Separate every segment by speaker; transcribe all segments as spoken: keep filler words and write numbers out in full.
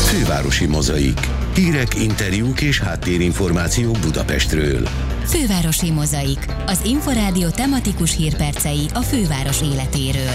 Speaker 1: Fővárosi Mozaik. Hírek, interjúk és háttérinformációk Budapestről.
Speaker 2: Fővárosi Mozaik. Az Inforádió tematikus hírpercei a főváros életéről.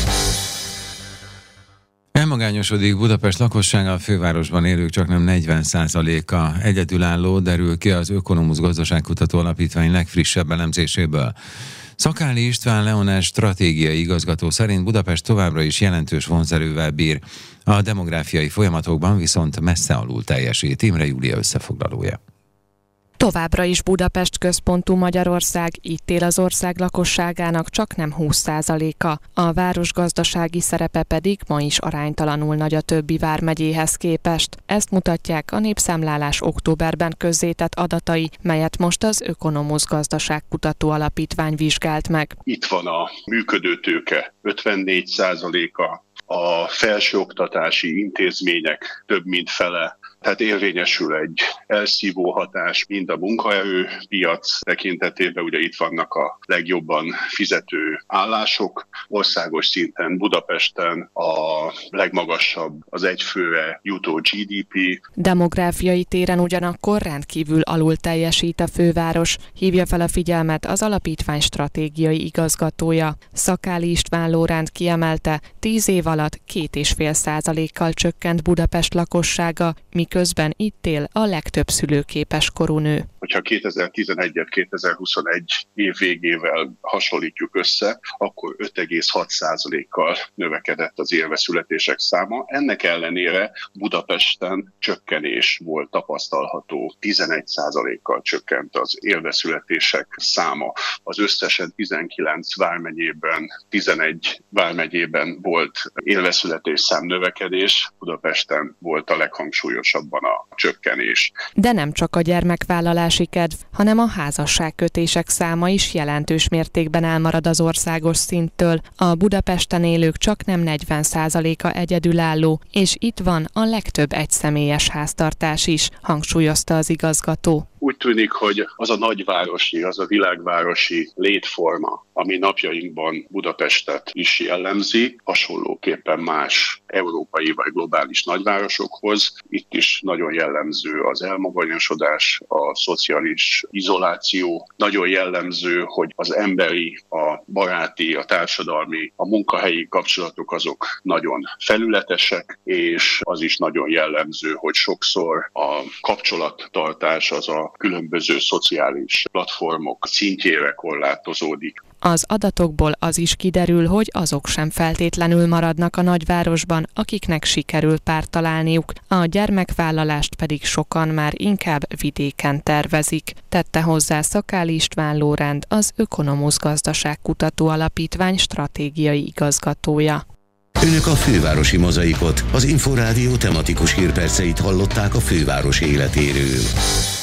Speaker 3: Elmagányosodik Budapest lakossága, a fővárosban élők csaknem negyven százaléka egyedülálló, derül ki az Ökonomusz Gazdaságkutató Alapítvány legfrissebb elemzéséből. Szakáli István Leonel stratégiai igazgató szerint Budapest továbbra is jelentős vonzerővel bír. A demográfiai folyamatokban viszont messze alul teljesít. Imre Júlia összefoglalója.
Speaker 4: Továbbra is Budapest központú Magyarország, itt él az ország lakosságának csaknem húsz százaléka. A város gazdasági szerepe pedig ma is aránytalanul nagy a többi vármegyéhez képest. Ezt mutatják a Népszámlálás októberben közzétett adatai, melyet most az Ökonomusz Gazdaságkutató Alapítvány vizsgált meg.
Speaker 5: Itt van a működőtőke ötvennégy százaléka, a felsőoktatási intézmények több mint fele, tehát érvényesül egy elszívó hatás mind a munkaerőpiac tekintetében, ugye itt vannak a legjobban fizető állások, országos szinten Budapesten a legmagasabb az egyfőre jutó gé dé pé.
Speaker 4: Demográfiai téren ugyanakkor rendkívül alul teljesít a főváros, hívja fel a figyelmet az alapítvány stratégiai igazgatója. Szakáli István Lóránt kiemelte, tíz év alatt két és fél százalékkal csökkent Budapest lakossága, miközben itt él a legtöbb szülőképes korú nő.
Speaker 5: Hogyha kétezer-tizenegyet kétezer-huszonegy év végével hasonlítjuk össze, akkor öt egész hat százalékkal növekedett az élveszületések száma. Ennek ellenére Budapesten csökkenés volt tapasztalható. tizenegy százalékkal csökkent az élveszületések száma. Az összesen tizenkilenc vármegyében, tizenegy vármegyében volt élveszületés szám növekedés, Budapesten volt a leghangsúlyosabban a csökkenés.
Speaker 4: De nem csak a gyermekvállalási kedv, hanem a házasságkötések száma is jelentős mértékben elmarad az országos szinttől. A Budapesten élők csaknem negyven százaléka egyedülálló, és itt van a legtöbb egyszemélyes háztartás is, hangsúlyozta az igazgató.
Speaker 5: Úgy tűnik, hogy az a nagyvárosi, az a világvárosi létforma, ami napjainkban Budapestet is jellemzi, hasonlóképpen más európai vagy globális nagyvárosokhoz. Itt is nagyon jellemző az elmagányosodás, a szociális izoláció. Nagyon jellemző, hogy az emberi, a baráti, a társadalmi, a munkahelyi kapcsolatok azok nagyon felületesek, és az is nagyon jellemző, hogy sokszor a kapcsolattartás az a különböző szociális platformok szintjére korlátozódik.
Speaker 4: Az adatokból az is kiderül, hogy azok sem feltétlenül maradnak a nagyvárosban, akiknek sikerül párt találniuk, a gyermekvállalást pedig sokan már inkább vidéken tervezik. Tette hozzá Szakáli István Lóránt, az Ökonomusz Gazdaságkutató Alapítvány stratégiai igazgatója.
Speaker 1: Önök a Fővárosi Mozaikot, az Inforádió tematikus hírperceit hallották a főváros életéről.